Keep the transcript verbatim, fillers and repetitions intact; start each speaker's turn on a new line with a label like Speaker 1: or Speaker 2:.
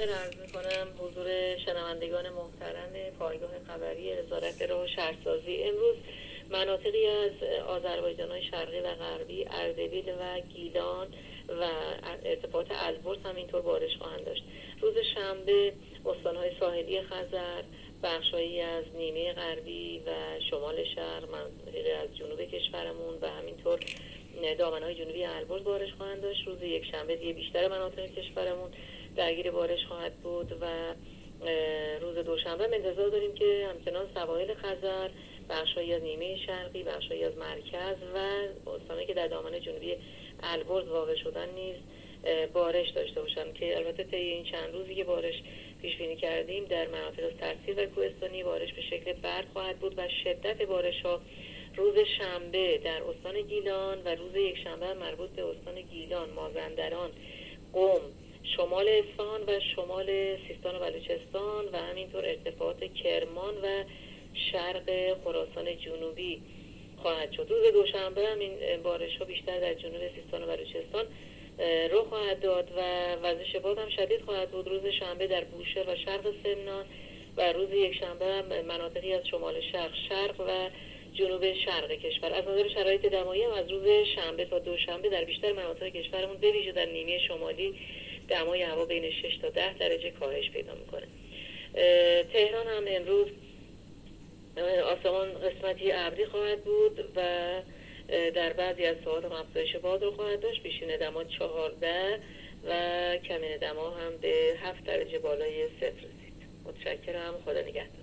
Speaker 1: بخیر عرض میکنم حضور شنوندگان محترم پایگاه خبری وزارت راه و شهرسازی. امروز مناطقی از آذربایجان‌های شرقی و غربی، اردبیل و گیلان و ارتفاعات البرز همینطور بارش خواهند داشت. روز شنبه استان‌های ساحلی خزر، بخشایی از نیمه غربی و شمال شهر، مناطقی از جنوب کشورمون و همینطور دامنه‌های جنوبی البرز بارش خواهند داشت. روز یک شنبه دیگه بیشتر مناطق کشورمون درگیر بارش خواهد بود و روز دوشنبه انتظار داریم که همچنان سواحل خزر، بخشایی از نیمه شرقی، بخشایی از مرکز و استانایی که در دامنه جنوبی البرز واقع شدن نیز بارش داشته باشند که البته طی این چند روزی که بارش پیش بینی کردیم در مناطق سرسیر و کوهستانی بارش به شکل برف خواهد بود و شدت بارش‌ها روز شنبه در استان گیلان و روز یک شنبه مربوط به استان گیلان، مازندران، قم، شمال اصفهان و شمال سیستان و بلوچستان و همینطور ارتفاعات کرمان و شرق خراسان جنوبی خواهد شد. روز دوشنبه هم این بارش ها بیشتر در جنوب سیستان و بلوچستان رخ خواهد داد و وزش باد هم شدید خواهد بود. روز شنبه در بوشهر و شرق سمنان و روز یک شنبه هم مناطقی از شمال شرق، شرق و جنوب شرق کشور. از نظر شرایط دمایی هم از روز شنبه تا دوشنبه در بیشتر مناطق کشورمون به ویژه در نیمه شمالی دمای هوا بین شش تا ده درجه کاهش پیدا میکنه. تهران هم امروز آسمان قسمتی ابری خواهد بود و در بعضی از ساعات هم افزایش باد رو خواهد داشت. بیشترین دما چهارده و کمین دما هم به هفت درجه بالای صفر رسید. متشکرم. خدا نگهدار.